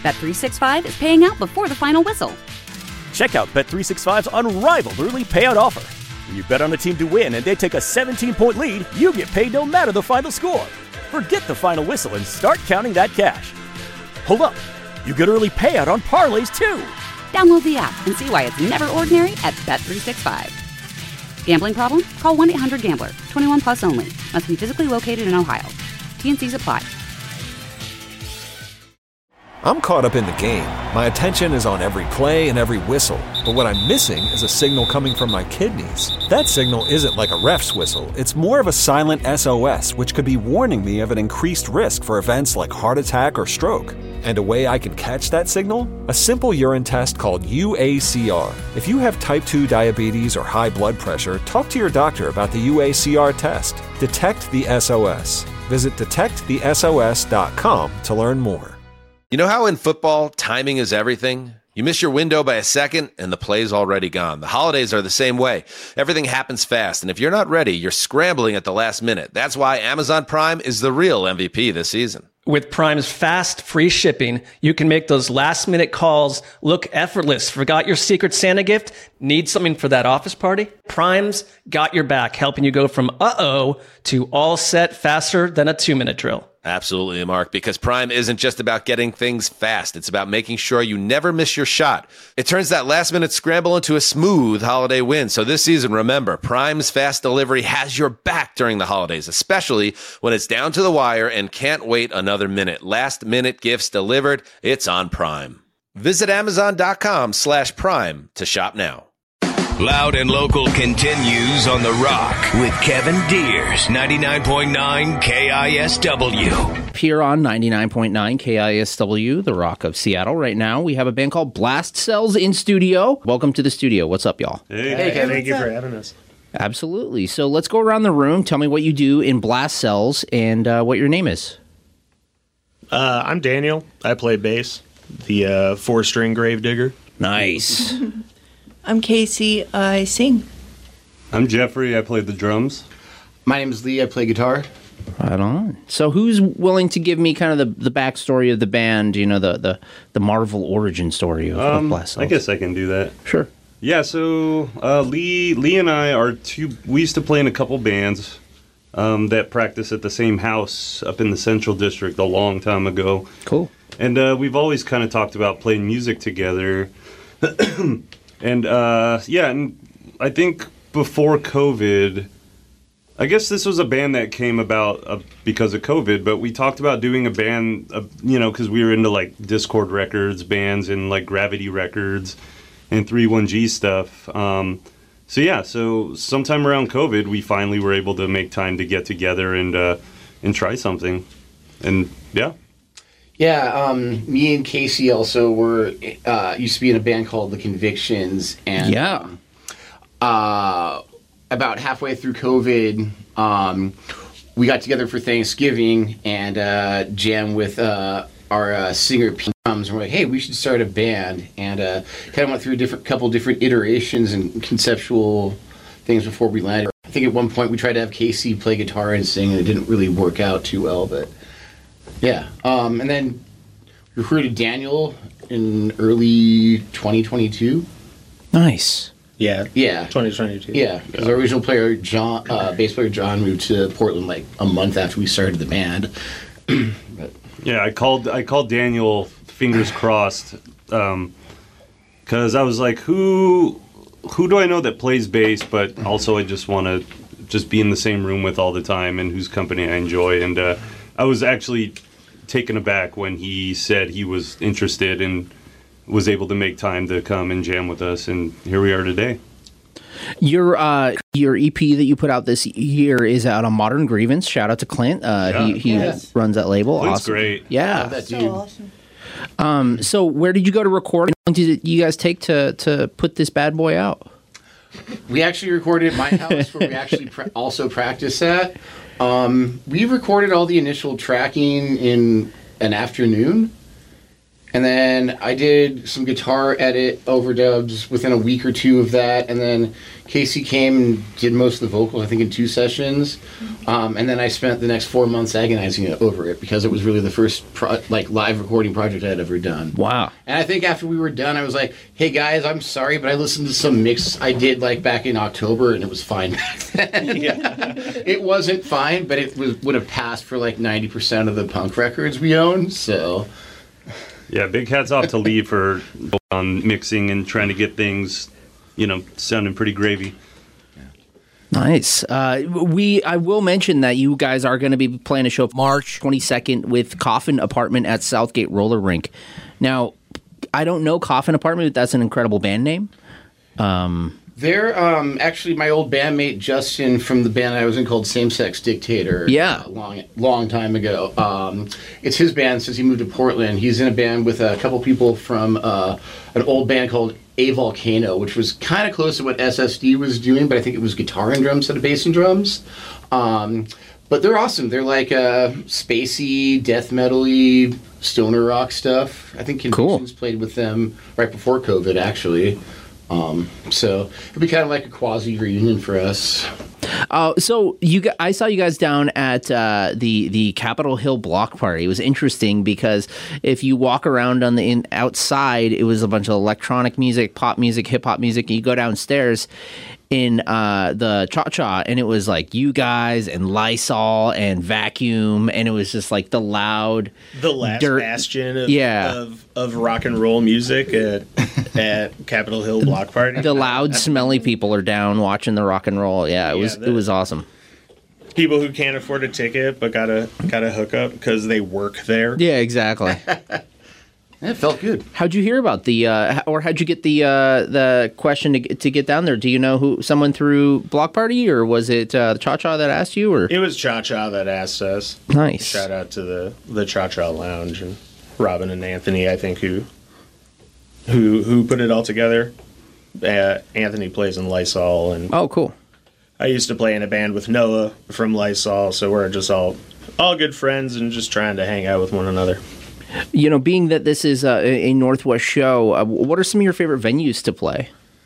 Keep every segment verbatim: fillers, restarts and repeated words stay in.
Bet three sixty-five is paying out before the final whistle. Check out Bet three sixty-five's unrivaled early payout offer. When you bet on a team to win and they take a seventeen-point lead, you get paid no matter the final score. Forget the final whistle and start counting that cash. Hold up. You get early payout on parlays, too. Download the app and see why it's never ordinary at Bet three sixty-five. Gambling problem? Call one eight hundred gambler. twenty-one plus only. Must be physically located in Ohio. T N Cs apply. I'm caught up in the game. My attention is on every play and every whistle. But what I'm missing is a signal coming from my kidneys. That signal isn't like a ref's whistle. It's more of a silent S O S, which could be warning me of an increased risk for events like heart attack or stroke. And a way I can catch that signal? A simple urine test called U A C R. If you have type two diabetes or high blood pressure, talk to your doctor about the U A C R test. Detect the S O S. Visit detect the S O S dot com to learn more. You know how in football, timing is everything? You miss your window by a second, and the play's already gone. The holidays are the same way. Everything happens fast, and if you're not ready, you're scrambling at the last minute. That's why Amazon Prime is the real M V P this season. With Prime's fast, free shipping, you can make those last-minute calls look effortless. Forgot your Secret Santa gift? Need something for that office party? Prime's got your back, helping you go from uh-oh to all set faster than a two-minute drill. Absolutely, Mark, because Prime isn't just about getting things fast. It's about making sure you never miss your shot. It turns that last-minute scramble into a smooth holiday win. So this season, remember, Prime's fast delivery has your back during the holidays, especially when it's down to the wire and can't wait another minute. Last-minute gifts delivered. It's on Prime. Visit Amazon.com slash Prime to shop now. Loud and Local continues on The Rock with Kevin Deers, ninety-nine point nine K I S W. Here on ninety-nine point nine K I S W, The Rock of Seattle. Right now, we have a band called Blast Cells in studio. Welcome to the studio. What's up, y'all? Hey, hey Kevin. Thank you for having us. Absolutely. So let's go around the room. Tell me what you do in Blast Cells and uh, what your name is. Uh, I'm Daniel. I play bass, the uh, four-string Gravedigger. Nice. I'm Casey. I sing. I'm Jeffrey. I play the drums. My name is Lee. I play guitar. Right on. So who's willing to give me kind of the, the backstory of the band, you know, the, the, the Marvel origin story of, um, of Blast Cells? I guess I can do that. Sure. Yeah, so uh, Lee Lee and I are two, we used to play in a couple bands um, that practice at the same house up in the Central District a long time ago. Cool. And uh, we've always kind of talked about playing music together. And, uh, yeah, and I think before COVID, I guess this was a band that came about uh, because of COVID, but we talked about doing a band, uh, you know, because we were into, like, Discord Records bands and, like, Gravity Records and three one G stuff. Um, so, yeah, so sometime around COVID, we finally were able to make time to get together and uh, and try something. And, yeah. Yeah, um, me and Casey also were uh, used to be in a band called The Convictions, and yeah, uh, about halfway through COVID, um, we got together for Thanksgiving and uh, jammed with uh, our uh, singer Pete Drums, and we're like, hey, we should start a band, and uh, kind of went through a different couple different iterations and conceptual things before we landed. I think at one point we tried to have Casey play guitar and sing, and it didn't really work out too well, but. Yeah, um, and then recruited Daniel in early twenty twenty-two. Nice. Yeah, yeah, twenty twenty-two. Yeah, because our original player, John, uh, bass player John, moved to Portland like a month after we started the band. But, yeah, I called I called Daniel, fingers crossed, um, because I was like, who who do I know that plays bass, but also I just want to just be in the same room with all the time and whose company I enjoy, and uh, I was actually taken aback when he said he was interested and was able to make time to come and jam with us, and here we are today. Your uh, your E P that you put out this year is out on Modern Grievance. Shout out to Clint. Uh, yeah. He, he yes. runs that label. Clint's awesome. great. Yeah. that dude. So awesome. Um, so where did you go to record? How long did you guys take to, to put this bad boy out? We actually recorded at my house where we actually pra- also practice at. Um, we recorded all the initial tracking in an afternoon, And then I did some guitar edit overdubs within a week or two of that. And then Casey came and did most of the vocals, I think, in two sessions. Um, and then I spent the next four months agonizing over it because it was really the first pro- like live recording project I had ever done. Wow. And I think after we were done, I was like, hey, guys, I'm sorry, but I listened to some mix I did like back in October, and it was fine back then. Yeah. It wasn't fine, but it was, would have passed for like ninety percent of the punk records we own, so... Yeah, big hats off to Lee for on mixing and trying to get things, you know, sounding pretty gravy. Nice. Uh, we I will mention that you guys are going to be playing a show March twenty-second with Coffin Apartment at Southgate Roller Rink. Now, I don't know Coffin Apartment, but that's an incredible band name. Um, They're um, actually my old bandmate Justin from the band I was in called Same Sex Dictator. Yeah. A long, long time ago. Um, it's his band since he moved to Portland. He's in a band with a couple people from uh, an old band called A Volcano, which was kind of close to what S S D was doing, but I think it was guitar and drums instead of bass and drums. Um, but they're awesome. They're like uh, spacey, death metal-y, stoner rock stuff. I think Convictions cool. played with them right before COVID, actually. Um, so it'd be kind of like a quasi reunion for us. Uh, so you, I saw you guys down at uh, the the Capitol Hill Block Party. It was interesting because if you walk around on the in, outside, it was a bunch of electronic music, pop music, hip hop music. And you go downstairs in uh, the Cha Cha, and it was like you guys and Lysol and Vacuum, and it was just like the loud, the last dirt, bastion of, yeah. of of rock and roll music at at Capitol Hill Block Party. The loud, smelly people are down watching the rock and roll. Yeah, it yeah, was the, it was awesome. People who can't afford a ticket but gotta gotta hook up because they work there. Yeah, exactly. It felt good. How'd you hear about the, uh, or how'd you get the uh, the question to get, to get down there? Do you know who someone through Block Party, or was it uh, Cha Cha that asked you? Or it was Cha Cha that asked us. Nice. Shout out to the the Cha Cha Lounge and Robin and Anthony, I think, who who who put it all together. Uh, Anthony plays in Lysol, and oh, cool. I used to play in a band with Noah from Lysol, so we're just all all good friends and just trying to hang out with one another. You know, being that this is a, a Northwest show, uh, what are some of your favorite venues to play?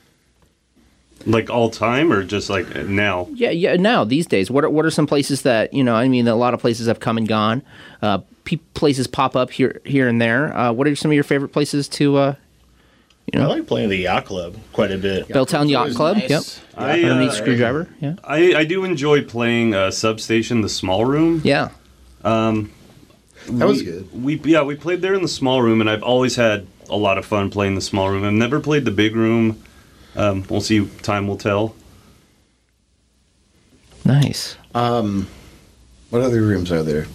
Like all time, or just like now? Yeah, yeah. Now these days, what are what are some places that you know? I mean, a lot of places have come and gone. Uh, pe- places pop up here, here and there. Uh, what are some of your favorite places to? Uh, you know, I like playing the Yacht Club quite a bit. Belltown Yacht Club. Nice. Yep. I, uh, Underneath Screwdriver. Yeah. I, I do enjoy playing uh, Substation, the small room. Yeah. Um, That was we, good. We yeah, we played there in the small room, and I've always had a lot of fun playing the small room. I've never played the big room. Um, we'll see. Time will tell. Nice. Um, what other rooms are there?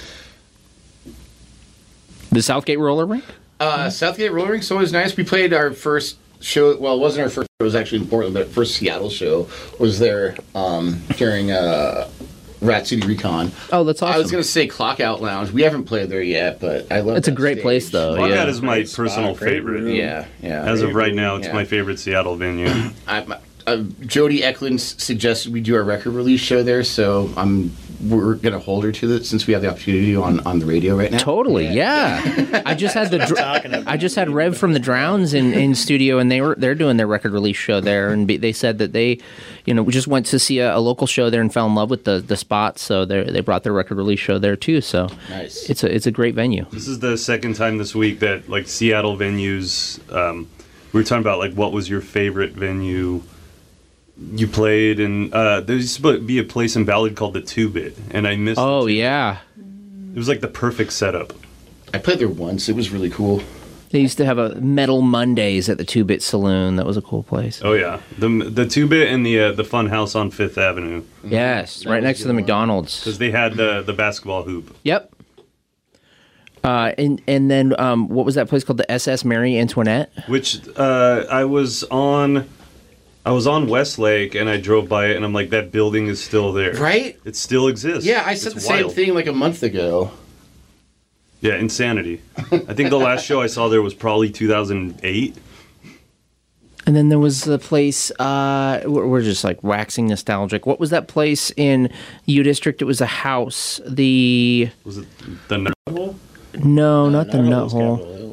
The Southgate Roller Rink? Uh, Southgate Roller Rink's always nice. We played our first show. Well, it wasn't our first. It was actually in Portland, but first Seattle show was there um, during. Uh, Rat City Recon. Oh, that's awesome. I was going to say Clock Out Lounge. We haven't played there yet, but I love It's that a great stage. place, though. Clock yeah. Out is my Great personal spot, great favorite. room. Yeah, yeah. As of right now, it's yeah. my favorite Seattle venue. I, uh, Jody Eklund suggested we do our record release show there, so I'm we're going to hold her to it since we have the opportunity on, on the radio right now. Totally, yeah. yeah. I just had the dr- I just had Rev from the Drowns in, in studio, and they were they're doing their record release show there, and be, they said that they, you know, we just went to see a, a local show there and fell in love with the the spot, so they they brought their record release show there too. So nice. It's a it's a great venue. This is the second time this week that like Seattle venues. Um, we were talking about like what was your favorite venue you played, and uh, there used to be a place in Ballard called the Two Bit, and I missed. Oh yeah, it was like the perfect setup. I played there once. It was really cool. They used to have a Metal Mondays at the Two Bit Saloon. That was a cool place. Oh yeah, the the Two Bit and the uh, the Fun House on Fifth Avenue. Yes, That right was next a to the good one. McDonald's. Because they had the the basketball hoop. Yep. Uh, and and then um, what was that place called? The S S Mary Antoinette. Which uh, I was on. I was on Westlake and I drove by it and I'm like, that building is still there. Right? It still exists. Yeah, I said It's the same wild. thing like a month ago. Yeah, insanity. I think the last show I saw there was probably two thousand eight. And then there was the place, uh, we're we're just like waxing nostalgic. What was that place in U District? It was a house. The. Was it the Nut Hole? No, not the Nut Nut Hole's Hole. Capitol Hill.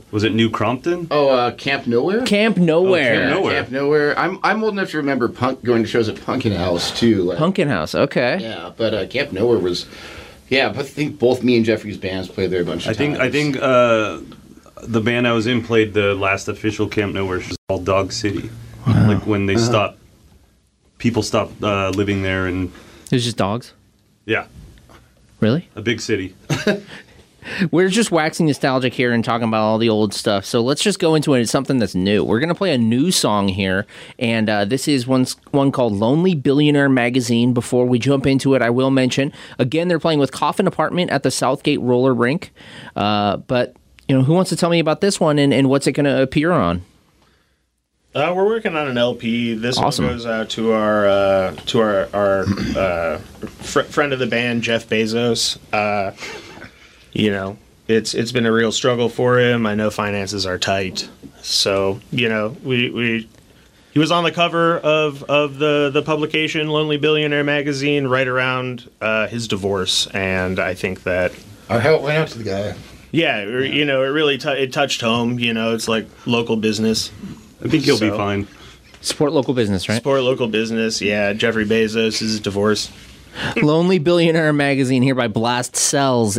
Was it New Crompton? Oh, uh, Camp Nowhere? Camp Nowhere. Oh, Camp Nowhere. Camp Nowhere. I'm I'm old enough to remember punk going to shows at Punkin House too. Like, Punkin House, okay. Yeah, but uh, Camp Nowhere was, yeah. But I think both me and Jeffrey's bands played there a bunch of I think times. I think uh, the band I was in played the last official Camp Nowhere show called Dog City. Wow. Like when they Uh-huh. stopped, people stopped uh, living there, and It was just dogs? yeah, Really? a big city. We're just waxing nostalgic here and talking about all the old stuff. So let's just go into it. It's something that's new. We're going to play a new song here. And uh, this is one, one called Lonely Billionaire Magazine. Before we jump into it, I will mention, again, they're playing with Coffin Apartment at the Southgate Roller Rink. Uh, but, you know, who wants to tell me about this one and, and what's it going to appear on? Uh, we're working on an L P. This Awesome. one goes out to our uh, to our our uh, fr- friend of the band, Jeff Bezos. Uh, you know, it's it's been a real struggle for him. I know finances are tight, so you know we we he was on the cover of of the the publication Lonely Billionaire magazine right around uh, his divorce, and I think that our help went out to the guy. Yeah, or, you know, it really t- it touched home. You know, it's like local business. I think he'll be fine. Support local business, right? Support local business, yeah. Jeffrey Bezos is divorced. Lonely Billionaire Magazine here by Blast Cells.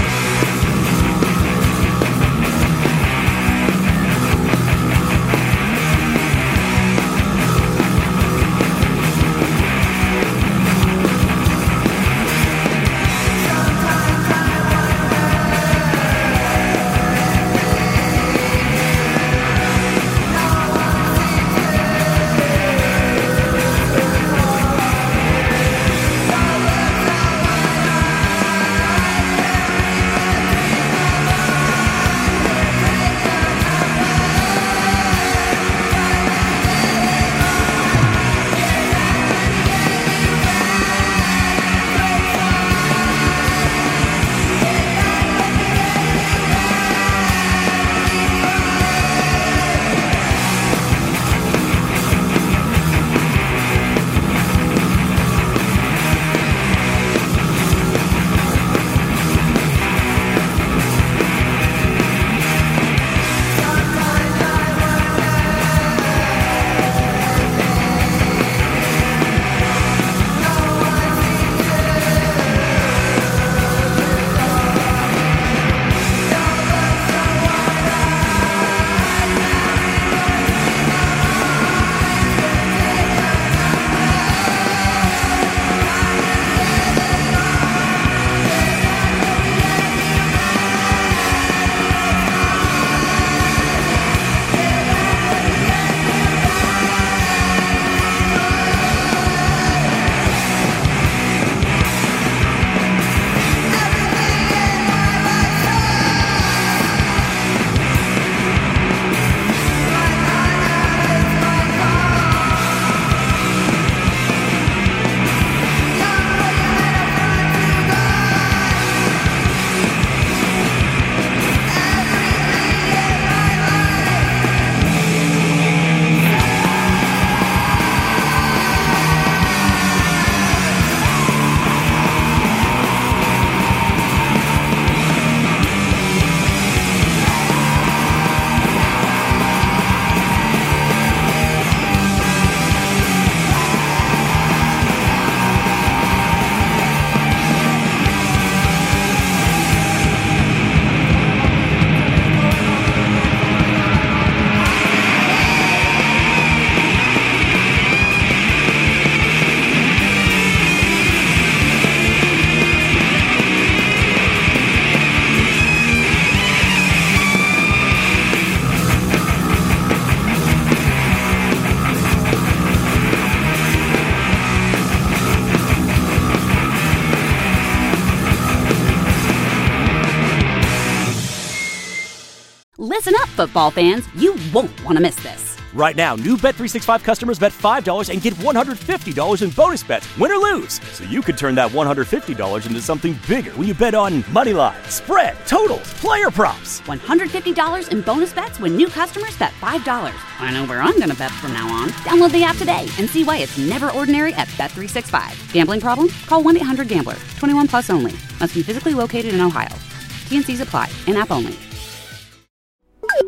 Listen up, football fans. You won't want to miss this. Right now, new Bet three sixty-five customers bet five dollars and get one hundred fifty dollars in bonus bets, win or lose. So you could turn that one hundred fifty dollars into something bigger when you bet on money line, spread, totals, player props. one hundred fifty dollars in bonus bets when new customers bet five dollars. I know where I'm going to bet from now on. Download the app today and see why it's never ordinary at Bet three sixty-five. Gambling problem? Call one eight hundred gambler. twenty-one plus only. Must be physically located in Ohio. T N Cs apply. In-app only.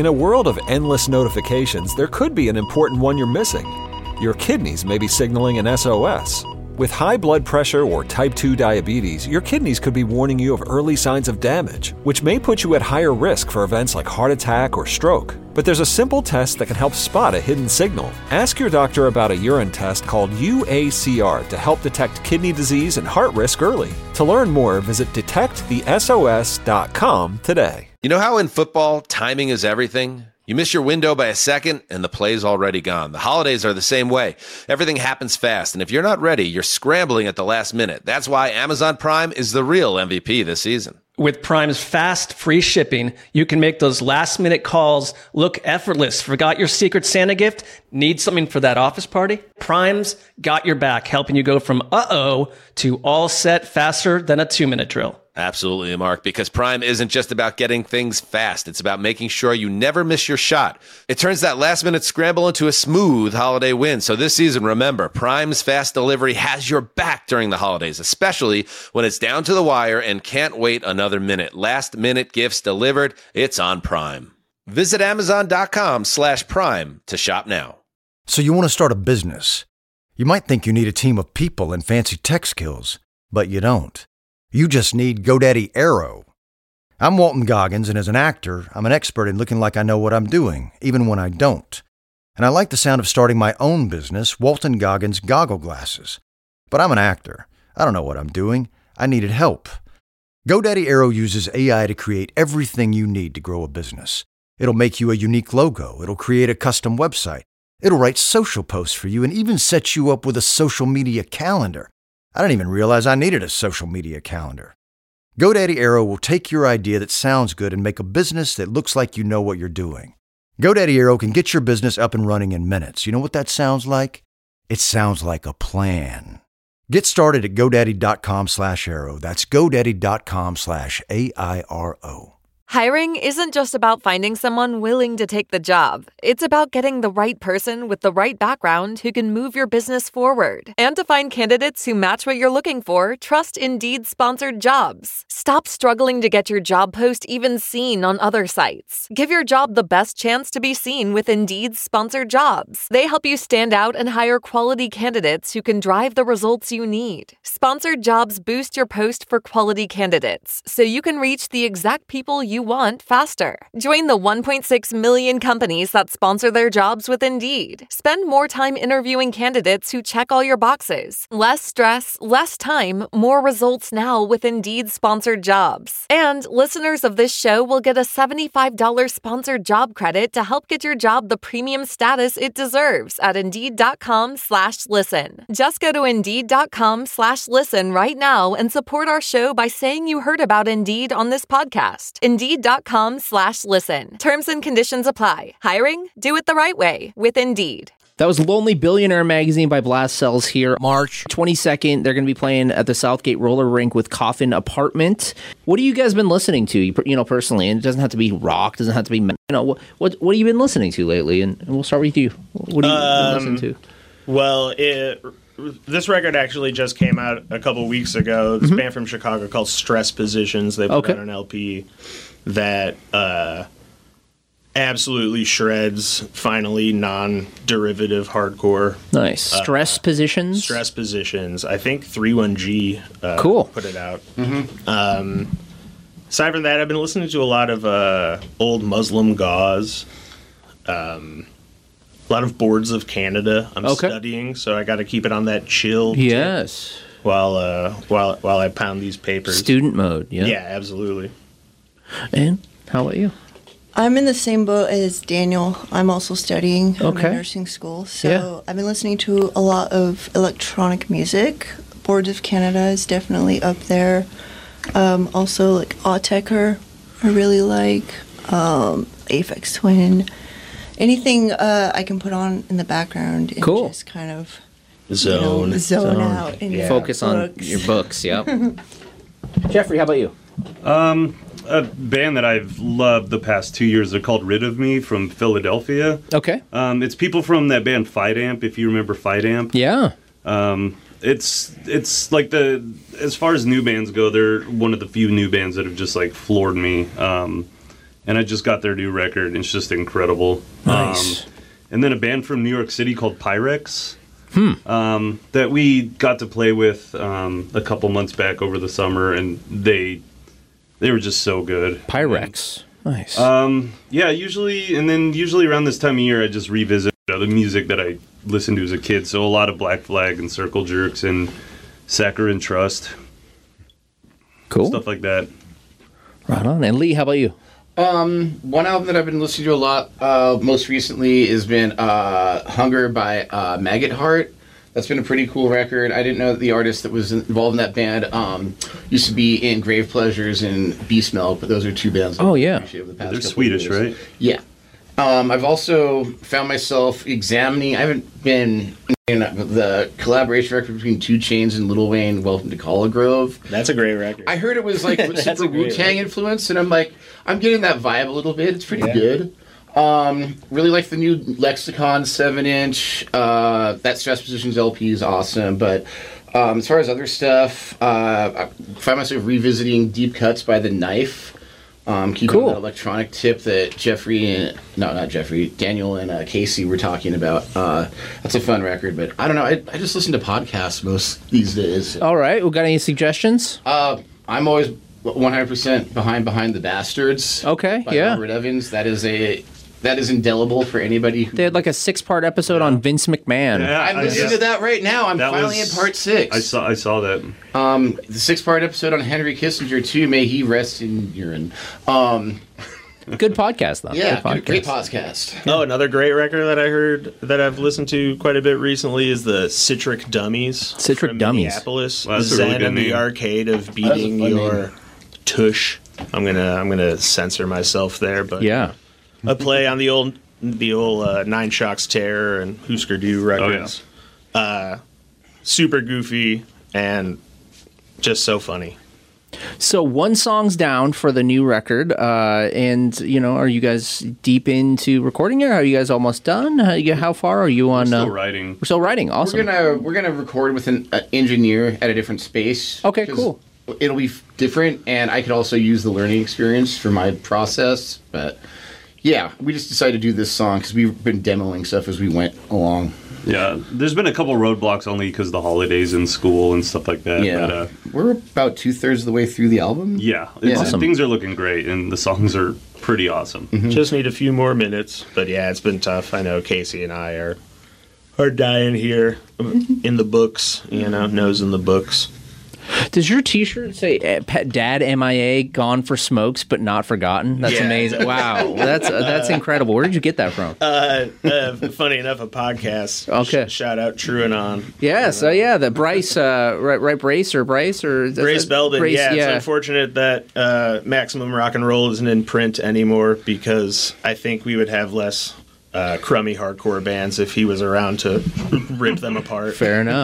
In a world of endless notifications, there could be an important one you're missing. Your kidneys may be signaling an S O S. With high blood pressure or type two diabetes, your kidneys could be warning you of early signs of damage, which may put you at higher risk for events like heart attack or stroke. But there's a simple test that can help spot a hidden signal. Ask your doctor about a urine test called U A C R to help detect kidney disease and heart risk early. To learn more, visit detect the S O S dot com today. You know how in football, timing is everything? You miss your window by a second, and the play's already gone. The holidays are the same way. Everything happens fast, and if you're not ready, you're scrambling at the last minute. That's why Amazon Prime is the real M V P this season. With Prime's fast, free shipping, you can make those last-minute calls look effortless. Forgot your Secret Santa gift? Need something for that office party? Prime's got your back, helping you go from uh-oh to all set faster than a two-minute drill. Absolutely, Mark, because Prime isn't just about getting things fast. It's about making sure you never miss your shot. It turns that last-minute scramble into a smooth holiday win. So this season, remember, Prime's fast delivery has your back during the holidays, especially when it's down to the wire and can't wait another minute. Last-minute gifts delivered, it's on Prime. Visit Amazon.com slash Prime to shop now. So you want to start a business. You might think you need a team of people and fancy tech skills, but you don't. You just need GoDaddy Aero. I'm Walton Goggins, and as an actor, I'm an expert in looking like I know what I'm doing, even when I don't. And I like the sound of starting my own business, Walton Goggins Goggle Glasses. But I'm an actor. I don't know what I'm doing. I needed help. GoDaddy Aero uses A I to create everything you need to grow a business. It'll make you a unique logo. It'll create a custom website. It'll write social posts for you and even set you up with a social media calendar. I didn't even realize I needed a social media calendar. GoDaddy Aero will take your idea that sounds good and make a business that looks like you know what you're doing. GoDaddy Aero can get your business up and running in minutes. You know what that sounds like? It sounds like a plan. Get started at GoDaddy.com slash Aero. That's GoDaddy.com slash A I R O. Hiring isn't just about finding someone willing to take the job. It's about getting the right person with the right background who can move your business forward. And to find candidates who match what you're looking for, trust Indeed sponsored jobs. Stop struggling to get your job post even seen on other sites. Give your job the best chance to be seen with Indeed sponsored jobs. They help you stand out and hire quality candidates who can drive the results you need. Sponsored jobs boost your post for quality candidates, so you can reach the exact people you want faster. Join the one point six million companies that sponsor their jobs with Indeed. Spend more time interviewing candidates who check all your boxes. Less stress, less time, more results now with Indeed sponsored jobs. And listeners of this show will get a seventy-five dollars sponsored job credit to help get your job the premium status it deserves at Indeed.com slash listen. Just go to Indeed.com slash listen right now and support our show by saying you heard about Indeed on this podcast. Indeed.com slash listen. Terms and conditions apply. Hiring? Do it the right way with Indeed. That was Lonely Billionaire Magazine by Blast Cells here. March twenty-second, they're going to be playing at the Southgate Roller Rink with Coffin Apartment. What have you guys been listening to, you, you know, personally? And it doesn't have to be rock, doesn't have to be, you know, what what, what have you been listening to lately? And, and we'll start with you. What have you um, been listening to? Well, it, this record actually just came out a couple weeks ago. This mm-hmm. band from Chicago called Stress Positions. They put okay. out an L P that uh, absolutely shreds, finally, non-derivative hardcore. Nice. Uh, Stress Positions? Stress Positions. I think three one G uh, cool. put it out. Mm-hmm. Um, aside from that, I've been listening to a lot of uh, old Muslim gauze. Um, a lot of Boards of Canada. I'm okay. studying, so I got to keep it on that chill. Yes. While uh, while while I pound these papers. Student mode. Yeah. Yeah, absolutely. And how about you? I'm in the same boat as Daniel. I'm also studying. I'm okay. in nursing school. So yeah. I've been listening to a lot of electronic music. Boards of Canada is definitely up there. Um, also, like Autechre, I really like. Um, Aphex Twin. Anything uh, I can put on in the background and cool. just kind of zone, you know, zone, zone out. And yeah. Focus books. on your books, yep. Jeffrey, how about you? Um, a band that I've loved the past two years, they're called Rid of Me from Philadelphia. Okay. Um, it's people from that band Fight Amp, if you remember Fight Amp. Yeah. Um, it's it's like the, as far as new bands go, they're one of the few new bands that have just like floored me. Um, and I just got their new record, and it's just incredible. Nice. Um, and then a band from New York City called Pyrex. Hmm. Um, that we got to play with um, a couple months back over the summer, and they they were just so good. Pyrex, nice. Um, yeah, usually, and then usually around this time of year, I just revisit you know, the music that I listened to as a kid. So a lot of Black Flag and Circle Jerks and Saccharine Trust, cool stuff like that. Right on. And Lee, how about you? Um, one album that I've been listening to a lot, uh, most recently has been uh, Hunger by uh, Maggot Heart. That's been a pretty cool record. I didn't know that the artist that was involved in that band um, used to be in Grave Pleasures and Beast Milk, but those are two bands. Oh, yeah. The past They're couple Swedish, years. right? Yeah. Um, I've also found myself examining, I haven't been in the collaboration record between two Chainz and Lil Wayne, Welcome to Calla Grove. That's a great record. I heard it was like That's super a great Wu-Tang record. influence, and I'm like, I'm getting that vibe a little bit. It's pretty Yeah. good. Um, really like the new Lexicon seven inch. Uh, that Stress Positions L P is awesome, but um, as far as other stuff, uh, I find myself revisiting Deep Cuts by The Knife. Um, keeping Cool. that electronic tip that Jeffrey and no, not Jeffrey, Daniel and uh, Casey were talking about. Uh, that's a fun record, but I don't know. I, I just listen to podcasts most these days. All right. We got any suggestions? Uh, I'm always one hundred percent behind Behind the Bastards. Okay, by yeah. Robert Evans. That is a that is indelible for anybody. Who, They had like a six-part episode on Vince McMahon. Yeah, I'm I listening guess- to that right now. I'm That finally was- in part six. I saw I saw that. Um, the six-part episode on Henry Kissinger too. May he rest in urine. Um, Good podcast, though. yeah, Good podcast. great podcast. Oh, another great record that I heard that I've listened to quite a bit recently is the Citric Dummies. Citric from Dummies. Minneapolis. Wow, that's a Zen really good and the name. arcade of That's a beating fun your name. tush. I'm gonna I'm gonna censor myself there, but Yeah. a play on the old the old uh, Nine Shocks Terror and Husker Du records. Uh, super goofy and just so funny. So one song's down for the new record, uh, and you know, are you guys deep into recording it? Are you guys almost done? How, you, how far are you on? Still uh, writing. We're still writing. Awesome. We're gonna we're gonna record with an uh, engineer at a different space. Okay, 'cause cool. It'll be f- different, and I could also use the learning experience for my process. But yeah, we just decided to do this song because we've been demoing stuff as we went along. Yeah, there's been a couple roadblocks only because of the holidays in school and stuff like that. Yeah, But, uh, we're about two thirds of the way through the album. yeah, it's, Awesome. things are looking great, and the songs are pretty awesome. Just need a few more minutes, but yeah, it's been tough. I know Casey and I are are dying here in the books, you know, nose in the books. Does your T-shirt say uh, Pet Dad M I A gone for smokes but not forgotten? That's Yeah. amazing. Wow, that's uh, that's incredible. Where did you get that from? Uh, uh, funny enough, a podcast. Okay. Sh- shout out True and On. Yes, uh, yeah, the Bryce, uh, right, right, Brace or Bryce or is Brace that- Belden. Brace, yeah, it's yeah. unfortunate that uh, Maximum Rock and Roll isn't in print anymore because I think we would have less uh, crummy hardcore bands if he was around to rip them apart. Fair enough.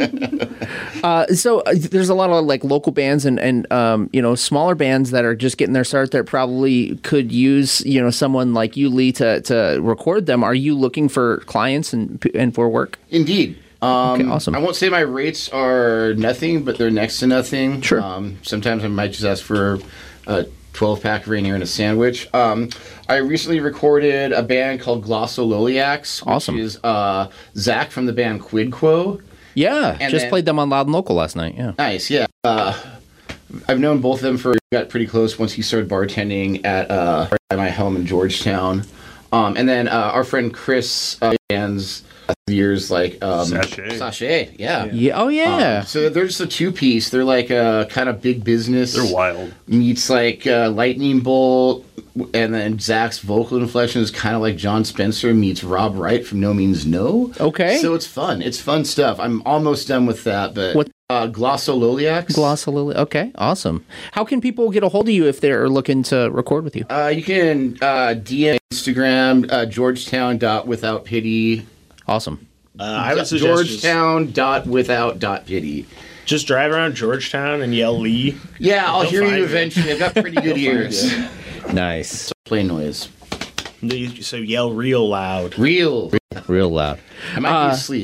uh, so uh, there's a lot of like local bands and and um, you know smaller bands that are just getting their start that probably could use you know someone like you, Lee, to to record them. Are you looking for clients and and for work? Indeed. Um, Okay, awesome. I won't say my rates are nothing, but they're next to nothing. Sure. Um, sometimes I might just ask for a twelve pack of Rainier and a sandwich. Um, I recently recorded a band called Glossololiacs, which Awesome. is uh, Zach from the band Quid Quo. Yeah, And just then- played them on Loud and Local last night. Yeah. Nice, yeah. Uh, I've known both of them for got pretty close once he started bartending at uh, at my home in Georgetown. Um, and then uh, our friend Chris uh, bands uh, years like um, Sachet. Sachet, yeah. Yeah. Oh yeah. Um, so they're just a two piece. They're like a kind of big business. They're wild. Meets like uh, Lightning Bolt, and then Zach's vocal inflection is kind of like John Spencer meets Rob Wright from No Means No. Okay. So it's fun. It's fun stuff. I'm almost done with that, but What- uh, Glossololiacs. Glossolili. Okay, awesome. How can people get a hold of you if they're looking to record with you? Uh, you can uh, D M Instagram uh, Georgetown dot without pity. Awesome. Uh, I would suggest just, Georgetown dot without dot pity. just drive around Georgetown and yell Lee. Yeah, I'll They'll hear find you you. eventually. I've got pretty good ears. Nice. Play noise. So yell real loud. Real. Real loud. I might Uh, be asleep.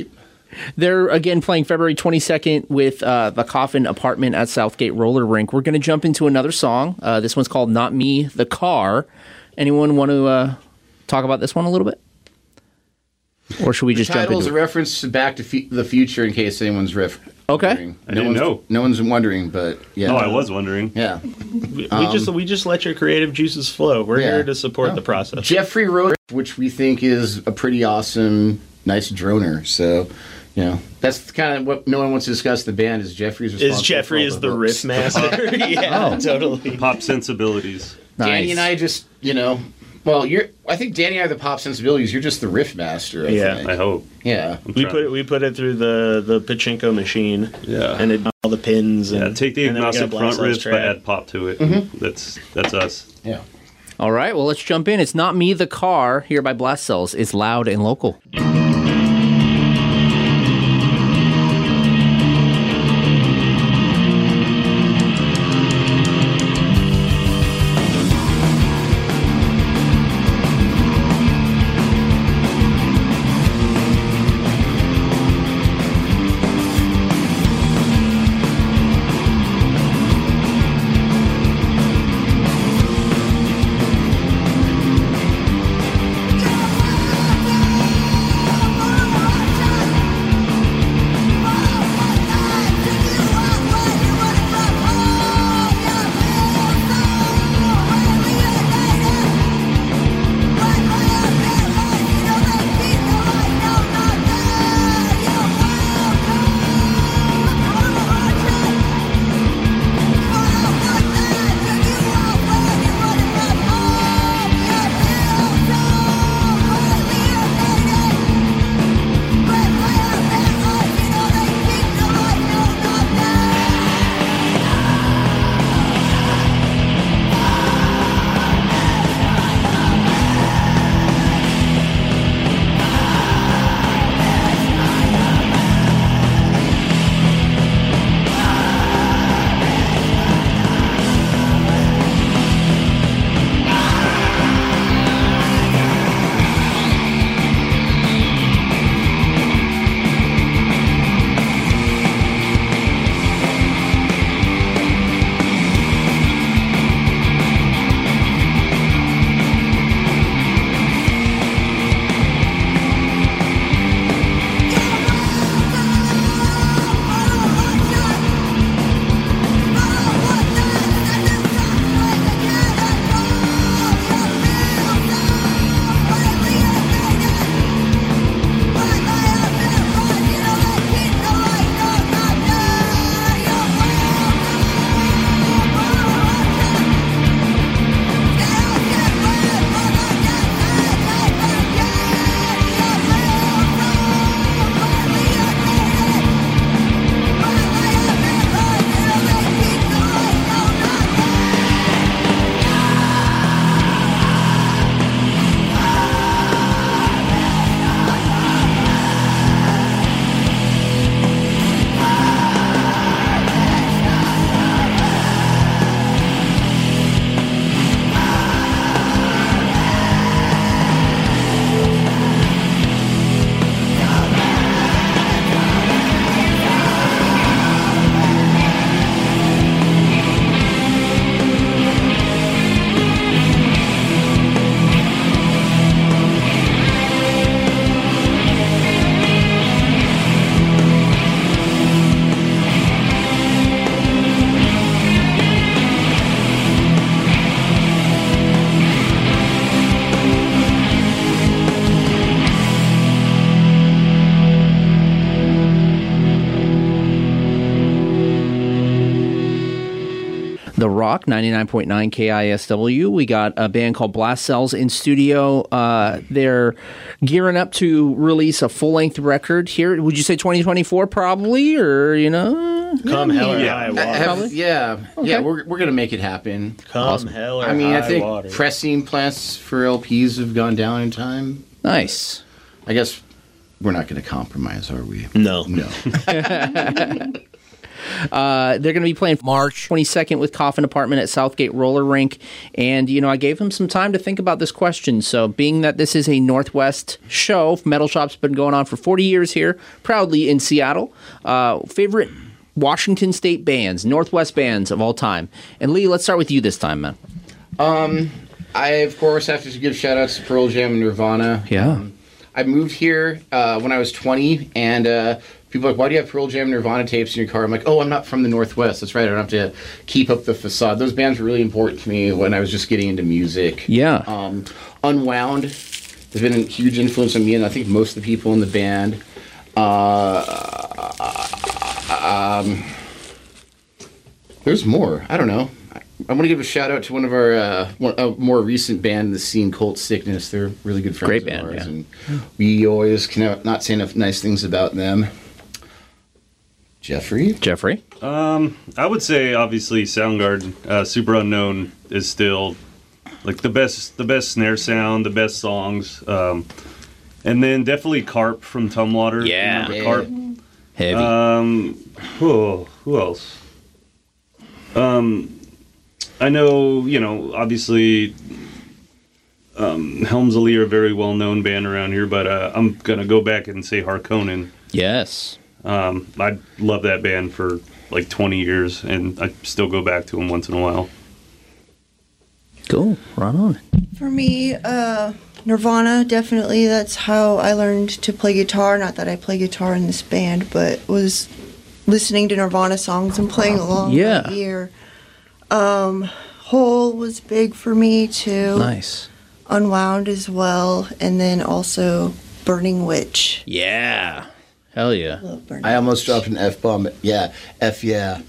They're, again, playing February twenty-second with uh, the Coffin Apartment at Southgate Roller Rink. We're going to jump into another song. Uh, this one's called Not Me, the Car. Anyone want to uh, talk about this one a little bit? Or should we just jump into it? The title is a reference to Back to F- the Future in case anyone's riff. Okay. Wondering. I no didn't one's, know. No one's wondering, but yeah. Oh, I was wondering. Yeah. We, we Um, just we just let your creative juices flow. We're Yeah. here to support Oh. the process. Jeffrey wrote, which we think is a pretty awesome, nice droner. So, you know, that's kind of what no one wants to discuss. The band is Jeffrey's responsible Is Jeffrey for is all the riff hooks. master? Yeah, Oh. totally. Pop sensibilities. Danny and I just, you know, well, you're. I think Danny and I are the pop sensibilities. You're just the riff master. I Yeah. think. I hope. Yeah. We put it, we put it through the the pachinko machine. Yeah. and it, all the pins. And, Yeah, take the and then we got agnostic front Blast House riff, but track. add pop to it. Mm-hmm. That's that's us. Yeah. All right, well, let's jump in. It's Not Me, the Car, here by Blast Cells. It's loud and local. The Rock, ninety-nine point nine K I S W. We got a band called Blast Cells in studio. Uh, they're gearing up to release a full-length record here. Would you say twenty twenty-four probably, or, you know? Come hell or yeah. high water. Have- yeah, Okay. yeah, we're, we're gonna make it happen. Come Awesome. hell or I mean, I high think water. pressing plants for L Ps have gone down in time. Nice. I guess we're not gonna compromise, are we? No, no. Uh, they're going to be playing March twenty-second with Coffin Apartment at Southgate Roller Rink. And, you know, I gave them some time to think about this question. So being that this is a Northwest show, Metal Shop's been going on for forty years here, proudly in Seattle. Uh, favorite Washington State bands, Northwest bands of all time. And Lee, let's start with you this time, man. Um, I, of course, have to give shout-outs to Pearl Jam and Nirvana. Yeah. Um, I moved here uh, when I was twenty, and uh, people are like, why do you have Pearl Jam and Nirvana tapes in your car? I'm like, oh, I'm not from the Northwest. That's right. I don't have to keep up the facade. Those bands were really important to me when I was just getting into music. Yeah. Um, Unwound has been a huge influence on me, and I think most of the people in the band. Uh, um, there's more. I don't know. I want to give a shout out to one of our uh, one, a more recent band in the scene, Cult Sickness. They're really good friends Great of band, ours, yeah. and we always can not say enough nice things about them. Jeffrey, Jeffrey, Um, I would say obviously Soundgarden, uh, Super Unknown is still like the best, the best snare sound, the best songs, um, and then definitely Carp from Tumwater. Yeah. Remember Yeah. Carp. Heavy. Um, who, who else? Um, I know, you know, obviously, um, Helmsley are a very well-known band around here, but uh, I'm gonna go back and say Harkonnen. Yes. Um, I love that band for like twenty years, and I still go back to them once in a while. Cool. Right on. For me, uh, Nirvana, definitely. That's how I learned to play guitar. Not that I play guitar in this band, but was listening to Nirvana songs and playing along Yeah. by ear. Um, Hole was big for me, too. Nice. Unwound as well. And then also Burning Witch. Yeah. Hell yeah. Love Burning I almost dropped an F bomb. Yeah, F yeah.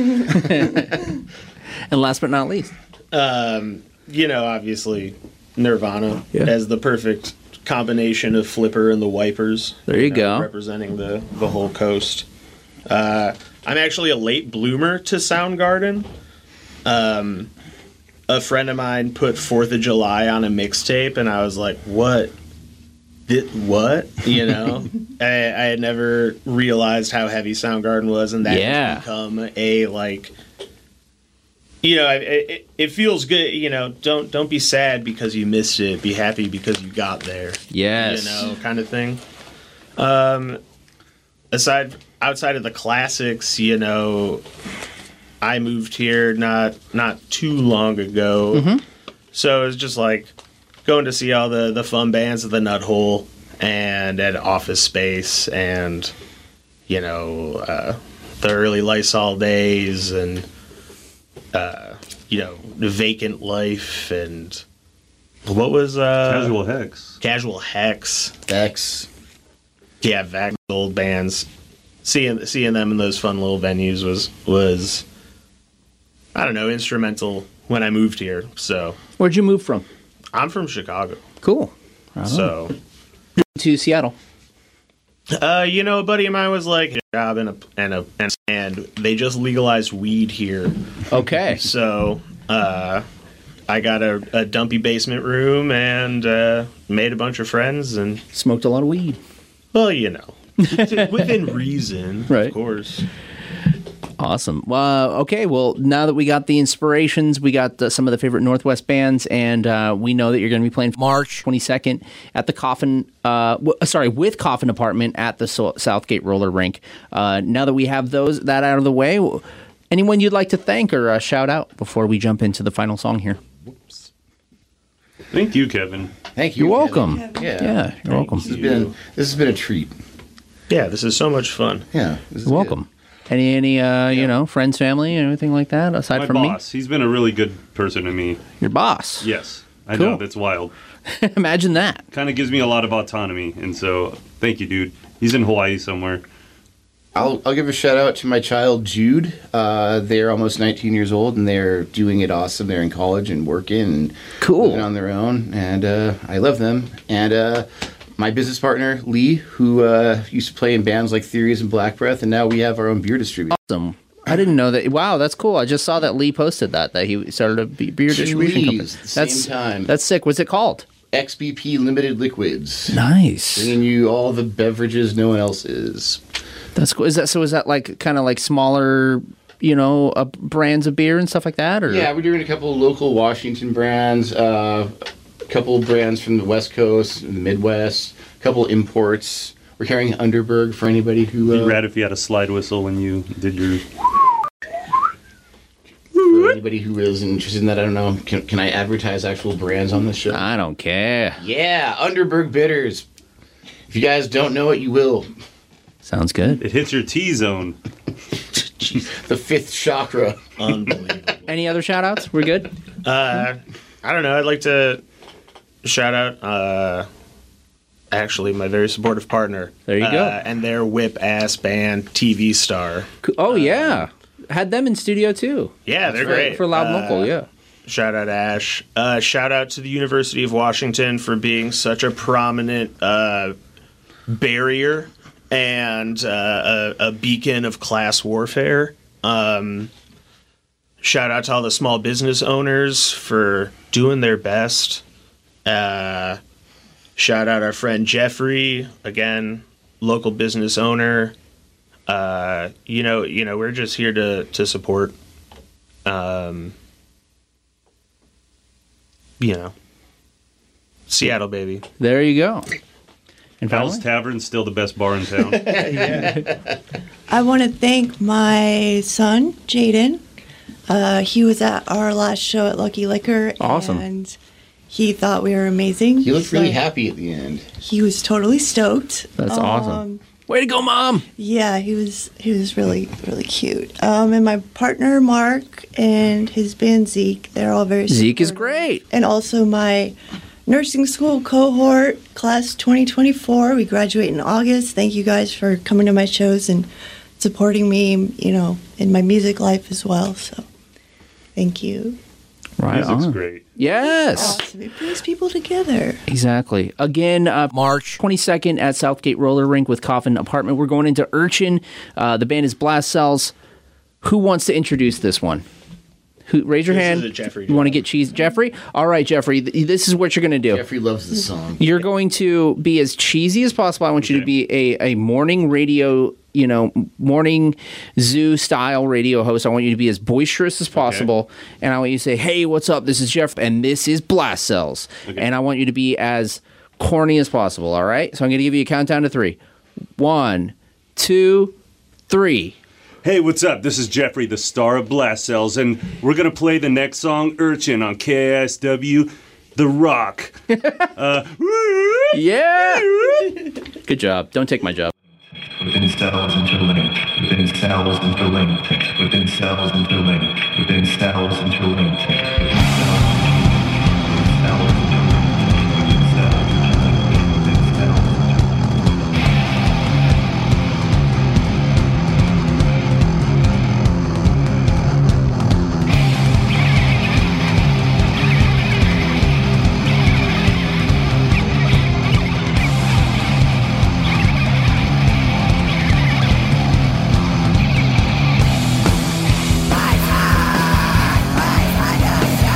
And last but not least, Um, you know, obviously, Nirvana Yeah. as the perfect combination of Flipper and the Wipers. There you know, go. Representing the, the whole coast. Uh, I'm actually a late bloomer to Soundgarden. Um, a friend of mine put fourth of July on a mixtape, and I was like, what? Did, what? You know? I, I had never realized how heavy Soundgarden was, and that Yeah. has become a, like... You know, it, it, it feels good. You know, don't don't be sad because you missed it. Be happy because you got there. Yes. You know, kind of thing. Um, aside outside of the classics, you know, I moved here not not too long ago, Mhm. so it was just like going to see all the the fun bands at the Nut Hole and at Office Space, and you know, uh, the early Lysol days and. Uh, you know, Vacant Life and what was uh, Casual Hex. Casual Hex. Hex. Yeah, Vax old bands. Seeing seeing them in those fun little venues was was I don't know, instrumental when I moved here. So where'd you move from? I'm from Chicago. Cool. Right on. So to Seattle. Uh, you know, a buddy of mine was like, a job and a and a and, and they just legalized weed here. Okay. So, uh, I got a, a dumpy basement room and uh, made a bunch of friends and smoked a lot of weed. Well, you know, within reason, right? Of course. Awesome. Uh, okay, well, now that we got the inspirations, we got uh, some of the favorite Northwest bands, and uh, we know that you're going to be playing March twenty-second at the Coffin, uh, w- sorry, with Coffin Apartment at the so- Southgate Roller Rink. Uh, now that we have those that out of the way, anyone you'd like to thank or uh, shout out before we jump into the final song here? Thank you, Kevin. Thank you. You're welcome. Kevin. Yeah, Yeah, you're welcome. This has been this has been a treat. Yeah, this is so much fun. Yeah, this is You're welcome. Any, any, uh, you know, friends, family, anything like that aside My from boss, he's been a really good person to me. me? Your boss. Yes, I Cool. know, that's wild. Imagine that. Kind of gives me a lot of autonomy, and so thank you, dude. He's in Hawaii somewhere. I'll I'll give a shout out to my child Jude. Uh, they're almost nineteen years old and they're doing it awesome. They're in college and working and cool living on their own, and uh, I love them. And uh, my business partner Lee, who uh, used to play in bands like Theories and Black Breath, and now we have our own beer distributor. Awesome. I didn't know that. Wow, that's cool. I just saw that Lee posted that that he started a be- beer Two distribution company. Lees at the That's same time. that's sick. What's it called? X B P Limited Liquids. Nice. Bringing you all the beverages no one else is. That's cool. Is that so? Is that like kind of like smaller, you know, uh, brands of beer and stuff like that? Or yeah, we're doing a couple of local Washington brands, uh, a couple of brands from the West Coast, the Midwest, a couple of imports. We're carrying Underberg for anybody who. Uh, Be rad if you had a slide whistle when you did your. For anybody who is interested in that, I don't know. Can, can I advertise actual brands on this show? I don't care. Yeah, Underberg Bitters. If you guys don't know it, you will. Sounds good. It hits your T-zone. The fifth chakra. Unbelievable. Any other shout outs? We're good? Uh, I don't know. I'd like to shout out, uh, actually, my very supportive partner. There you uh, go. And their whip-ass band, T V Star. Oh, yeah. Had them in studio, too. Yeah, they're for, great. For Loud uh, Local, yeah. Shout out Ash. Uh, shout out to the University of Washington for being such a prominent uh, barrier and uh, a, a beacon of class warfare. Um, shout out to all the small business owners for doing their best. Uh, shout out our friend Jeffrey, again, local business owner. Uh, you know, you know, we're just here to to support. Um, you know, Seattle, baby. There you go. And Pal's Tavern's still the best bar in town. Yeah. I want to thank my son, Jaden. Uh, he was at our last show at Lucky Liquor. Awesome. And he thought we were amazing. He looked really So happy at the end. He was totally stoked. That's awesome. Way to go, Mom! Yeah, he was he was really, really cute. Um, and my partner, Mark, and his band, Zeke, they're all very Zeke is great. And also my nursing school cohort, class twenty twenty-four. We graduate in August. Thank you guys for coming to my shows and supporting me, you know, in my music life as well. So, thank you. Right Music's on. great. Yes. Awesome. It brings people together. Exactly. Again, uh, March twenty-second at Southgate Roller Rink with Coffin Apartment. We're going into Urchin. Uh, the band is Blast Cells. Who wants to introduce this one? Who? Raise your This hand. is a Jeffrey You want to get cheese? Jeffrey? All right, Jeffrey. Th- this is what you're going to do. Jeffrey loves the song. You're going to be as cheesy as possible. I want you to be a, a morning radio, you know, morning zoo style radio host. I want you to be as boisterous as possible. And I want you to say, hey, what's up? This is Jeff, and this is Blast Cells. Okay. And I want you to be as corny as possible, all right? So I'm going to give you a countdown to three. One, two, three. Hey, what's up? This is Jeffrey, the star of Blast Cells, and we're going to play the next song, Urchin, on K I S W, The Rock. uh, yeah! Good job. Don't take my job. Within cells interlinked, within cells interlinked, within cells interlinked, within cells interlinked, within cells Fight, fight, fight, fight,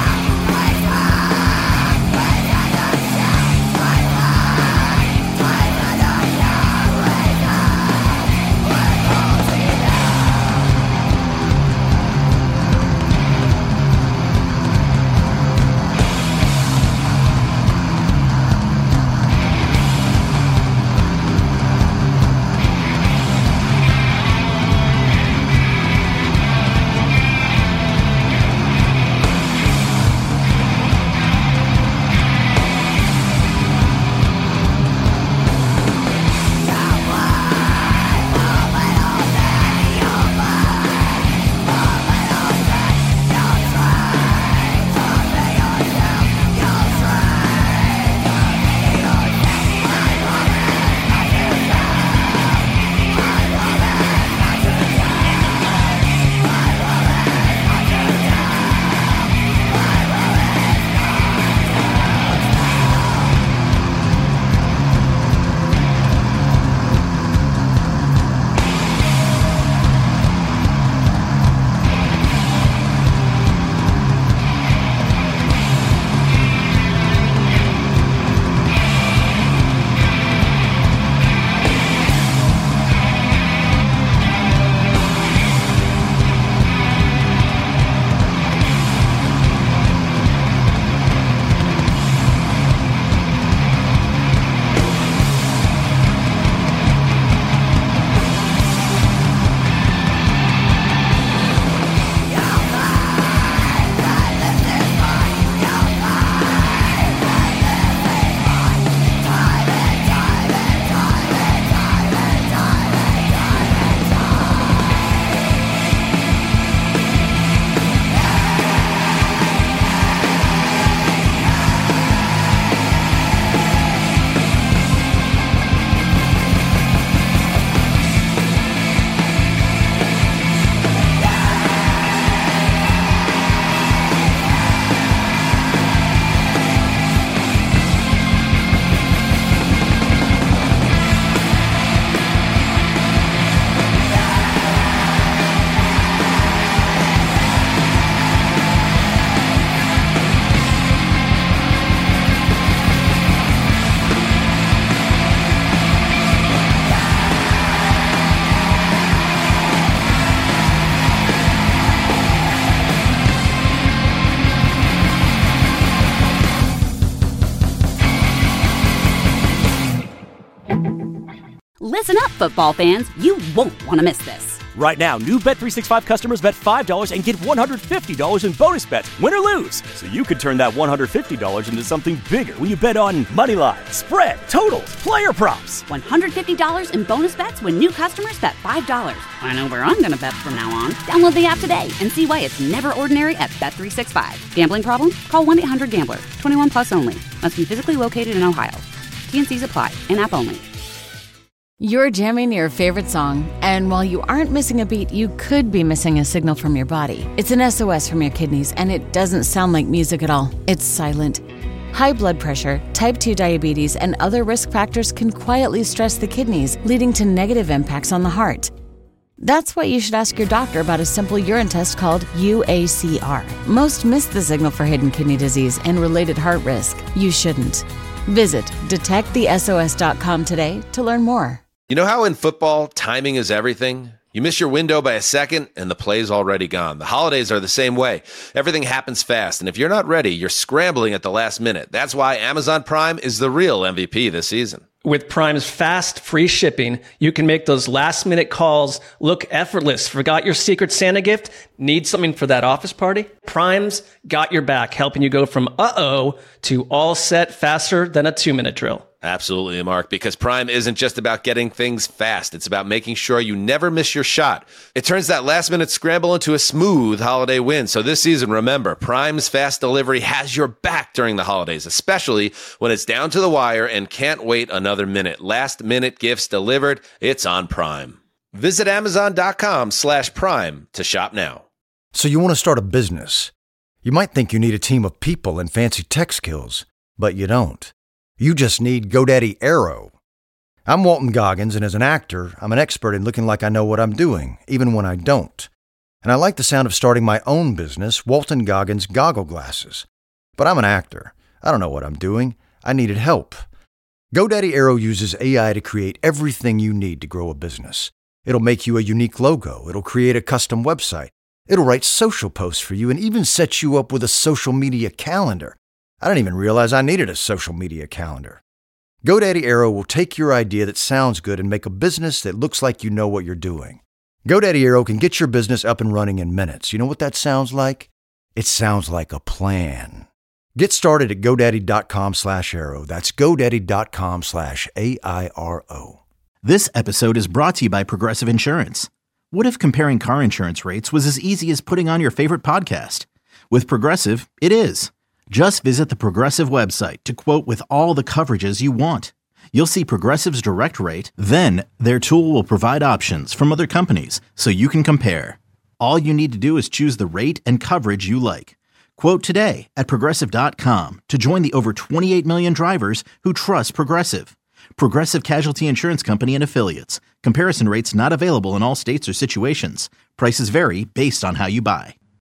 Listen up, football fans. You won't want to miss this. Right now, new Bet three sixty-five customers bet five dollars and get one hundred fifty dollars in bonus bets, win or lose. So you could turn that one hundred fifty dollars into something bigger when you bet on money line, spread, totals, player props. one hundred fifty dollars in bonus bets when new customers bet five dollars. I know where I'm going to bet from now on. Download the app today and see why it's never ordinary at Bet three sixty-five. Gambling problem? Call one eight hundred gambler. twenty-one plus only. Must be physically located in Ohio. T and C's apply. In-app only. You're jamming your favorite song, and while you aren't missing a beat, you could be missing a signal from your body. It's an S O S from your kidneys, and it doesn't sound like music at all. It's silent. High blood pressure, type two diabetes, and other risk factors can quietly stress the kidneys, leading to negative impacts on the heart. That's why you should ask your doctor about a simple urine test called U A C R. Most miss the signal for hidden kidney disease and related heart risk. You shouldn't. Visit detect the S O S dot com today to learn more. You know how in football, timing is everything? You miss your window by a second and the play's already gone. The holidays are the same way. Everything happens fast, and if you're not ready, you're scrambling at the last minute. That's why Amazon Prime is the real M V P this season. With Prime's fast, free shipping, you can make those last-minute calls look effortless. Forgot your Secret Santa gift? Need something for that office party? Prime's got your back, helping you go from uh-oh to all set faster than a two-minute drill. Absolutely, Mark, because Prime isn't just about getting things fast. It's about making sure you never miss your shot. It turns that last-minute scramble into a smooth holiday win. So this season, remember, Prime's fast delivery has your back during the holidays, especially when it's down to the wire and can't wait another minute. Last-minute gifts delivered. It's on Prime. Visit Amazon.com slash Prime to shop now. So you want to start a business. You might think you need a team of people and fancy tech skills, but you don't. You just need GoDaddy Aero. I'm Walton Goggins, and as an actor, I'm an expert in looking like I know what I'm doing, even when I don't. And I like the sound of starting my own business, Walton Goggins Goggle Glasses. But I'm an actor. I don't know what I'm doing. I needed help. GoDaddy Aero uses A I to create everything you need to grow a business. It'll make you a unique logo. It'll create a custom website. It'll write social posts for you and even set you up with a social media calendar. I didn't even realize I needed a social media calendar. GoDaddy Aero will take your idea that sounds good and make a business that looks like you know what you're doing. GoDaddy Aero can get your business up and running in minutes. You know what that sounds like? It sounds like a plan. Get started at GoDaddy.com slash Aero. That's GoDaddy.com slash A I R O. This episode is brought to you by Progressive Insurance. What if comparing car insurance rates was as easy as putting on your favorite podcast? With Progressive, it is. Just visit the Progressive website to quote with all the coverages you want. You'll see Progressive's direct rate, then their tool will provide options from other companies so you can compare. All you need to do is choose the rate and coverage you like. Quote today at Progressive dot com to join the over twenty-eight million drivers who trust Progressive. Progressive Casualty Insurance Company and Affiliates. Comparison rates not available in all states or situations. Prices vary based on how you buy.